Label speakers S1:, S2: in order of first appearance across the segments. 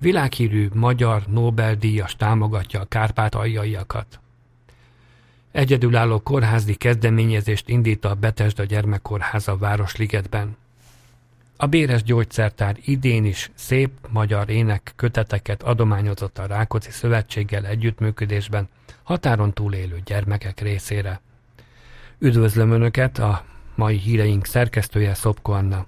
S1: világhírű magyar Nobel-díjas támogatja a kárpátaljaiakat. Egyedülálló kórházi kezdeményezést indít a Betesda Gyermekkórháza Városligetben. A Béres Gyógyszertár idén is szép magyar ének köteteket adományozott a Rákóczi Szövetséggel együttműködésben határon túlélő gyermekek részére. Üdvözlöm Önöket, a mai híreink szerkesztője Szopko Anna.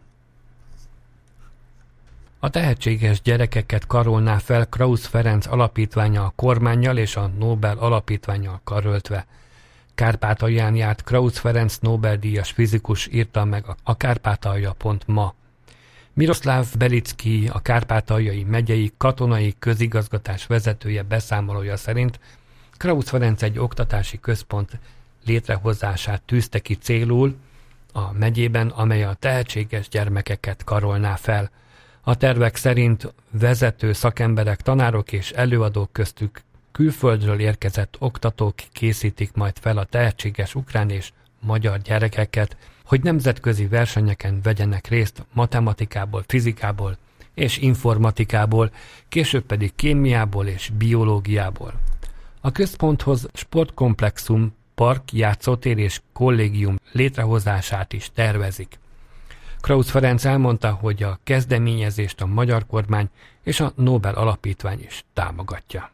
S1: A tehetséges gyerekeket karolná fel Krausz Ferenc alapítványa a kormánnyal és a Nobel alapítvánnyal karöltve. Kárpátalján járt Krausz Ferenc Nobel-díjas fizikus, írta meg a Kárpátalja.ma. Miroszláv Belicki, a Kárpátaljai megyei katonai közigazgatás vezetője beszámolója szerint Krausz Ferenc egy oktatási központ létrehozását tűzte ki célul a megyében, amely a tehetséges gyermekeket karolná fel. A tervek szerint vezető szakemberek, tanárok és előadók, köztük külföldről érkezett oktatók készítik majd fel a tehetséges ukrán és magyar gyerekeket, hogy nemzetközi versenyeken vegyenek részt matematikából, fizikából és informatikából, később pedig kémiából és biológiából. A központhoz sportkomplexum, park, játszótér és kollégium létrehozását is tervezik. Krausz Ferenc elmondta, hogy a kezdeményezést a magyar kormány és a Nobel alapítvány is támogatja.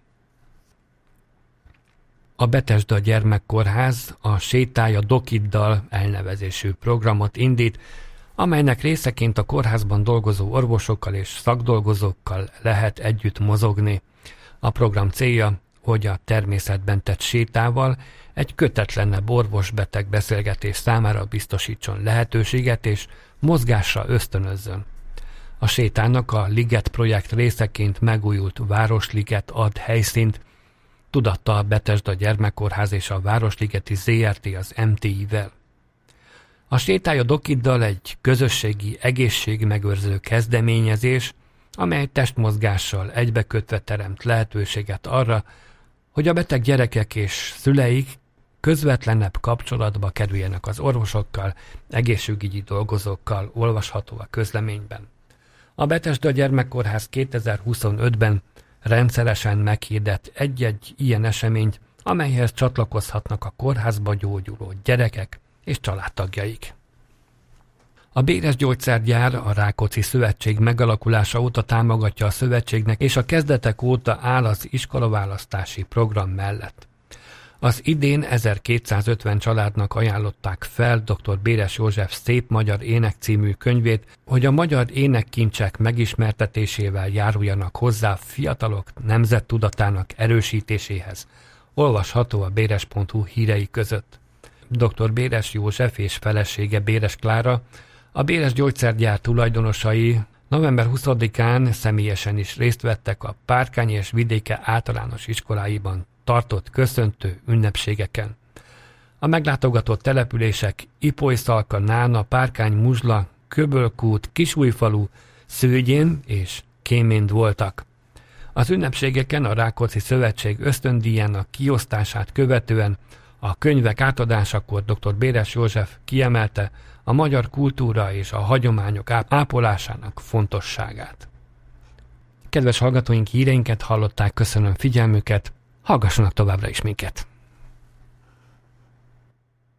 S1: A Betesda Gyermekkórház a Sétálj a Dokiddal elnevezésű programot indít, amelynek részeként a kórházban dolgozó orvosokkal és szakdolgozókkal lehet együtt mozogni. A program célja, hogy a természetben tett sétával egy kötetlenebb orvos-beteg beszélgetés számára biztosítson lehetőséget és mozgásra ösztönözzön. A sétának a Liget projekt részeként megújult Városliget ad helyszínt, tudatta a Betesda Gyermekkórház és a Városligeti ZRT az MTI-vel. A Sétálj a Dokiddal egy közösségi egészségmegőrző kezdeményezés, amely testmozgással egybekötve teremt lehetőséget arra, hogy a beteg gyerekek és szüleik közvetlenebb kapcsolatba kerüljenek az orvosokkal, egészségügyi dolgozókkal, olvasható a közleményben. A Betesda Gyermekkórház 2025-ben rendszeresen meghirdet egy-egy ilyen eseményt, amelyhez csatlakozhatnak a kórházba gyógyuló gyerekek és családtagjaik. A Béres Gyógyszergyár a Rákóczi Szövetség megalakulása óta támogatja a szövetségnek, és a kezdetek óta áll az iskolaválasztási program mellett. Az idén 1250 családnak ajánlották fel dr. Béres József Szép magyar ének című könyvét, hogy a magyar énekkincsek megismertetésével járuljanak hozzá fiatalok nemzettudatának erősítéséhez. Olvasható a béres.hu hírei között. Dr. Béres József és felesége Béres Klára, a Béres Gyógyszergyár tulajdonosai november 20-án személyesen is részt vettek a Párkány és Vidéke általános iskoláiban tartott köszöntő ünnepségeken. A meglátogatott települések Ipolyszalka, Nána, Párkány, Muzsla, Köbölkút, Kisújfalu, Szőgyén és Kéménd voltak. Az ünnepségeken a Rákóczi Szövetség ösztöndíjának kiosztását követően a könyvek átadásakor dr. Béres József kiemelte a magyar kultúra és a hagyományok ápolásának fontosságát. Kedves hallgatóink, híreinket hallották, köszönöm figyelmüket, hallgassanak továbbra is minket!